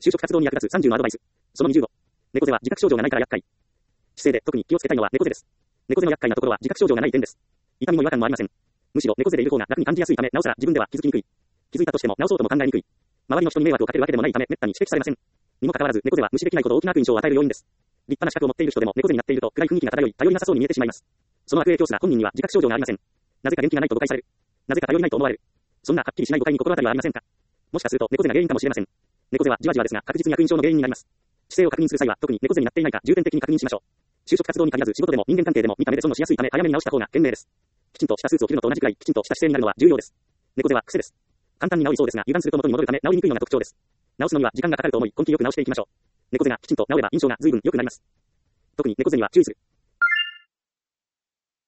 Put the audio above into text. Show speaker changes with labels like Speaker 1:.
Speaker 1: 就職活動に役立つ30のアドバイス。その25。猫背は自覚症状がないから厄介。姿勢で特に気をつけたいのは猫背です。猫背の厄介なところは自覚症状がない点です。痛みも違和感もありません。むしろ猫背でいる方が楽に感じやすいため、なおさら自分では気づきにくい。気づいたとしても直そうとも考えにくい。周りの人に迷惑をかけるわけでもないため、滅多に指摘されません。にもかかわらず、猫背は無視できないほど大きな悪印象を与える要因です。立派な資格を持っている人でも猫背になっていると暗い雰囲気が漂い、頼りなさそうに見えてしまいます。その悪影響すら本人には自覚症状がありません。なぜか元気がないと誤解される。なぜか頼りないと思われる。そんなはっきりしない誤解に心当たりはありませんか？もしかすると猫背が原因かもしれません。猫背はじわじわですが確実に悪印象の原因になります。姿勢を確認する際は特に猫背になっていないか重点的に確認しましょう。就職活動に限らず仕事でも人間関係でも見た目で損しやすいため早めに直した方が賢明です。きちんとしたスーツを着るのと同じくらいきちんとした姿勢になるのは重要です。猫背は癖です。簡単に治りそうですが油断すると元に戻るため治りにくいのが特徴です。治すのには時間がかかると思い根気よく直していきましょう。猫背がきちんと治れば印象が随分良くなります。特に猫背には注意する。